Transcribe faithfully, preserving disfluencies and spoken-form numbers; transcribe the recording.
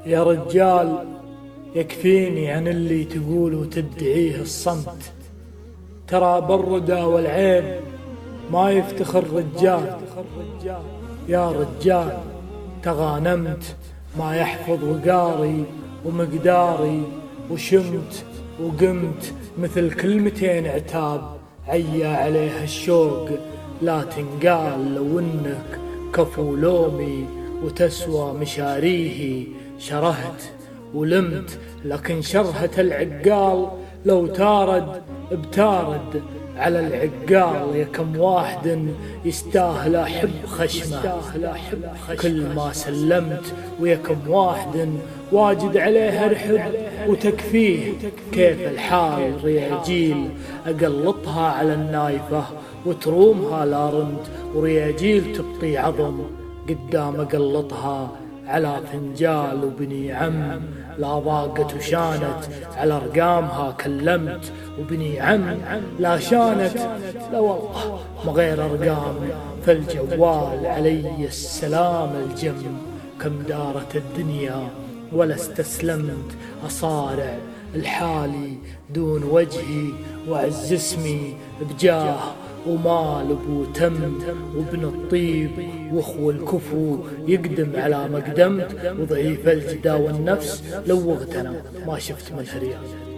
يا رجال يكفيني عن اللي تقول وتدعيه الصمت. ترى بالردى والعيب ما يفتخر رجال. يا رجال تغانمت ما يحفظ وقاري ومقداري، وشمت وقمت مثل كلمتين عتاب عيا عليها الشوق. لا تنقال لو انك كفو لومي وتسوى مشاريه. شرهت ولمت لكن شرهة العقال لو تارد بتارد على العقال. يا كم واحد يستاهل أحب خشمه كل ما سلمت، ويا كم واحد واجد عليه أرحب وتكفيه. كيف الحال رياجيل أقلطها على النايفة وترومها لا رمت، ورياجيل تبطي عظم قدام أقلطها على فنجال. وبني عم لا ضاقت وشانت على ارقامها كلمت، وبني عم لا شانت لا والله ما غير ارقام. فالجوال علي السلام الجم كم دارت الدنيا ولا استسلمت. اصارع الحالي دون وجهي واعز اسمي بجاه ومال بوتم. وابن الطيب واخو الكفو يقدم على ما قدمت، وضعيف الجدا والنفس لو اغتنم ما شفت منها ريال.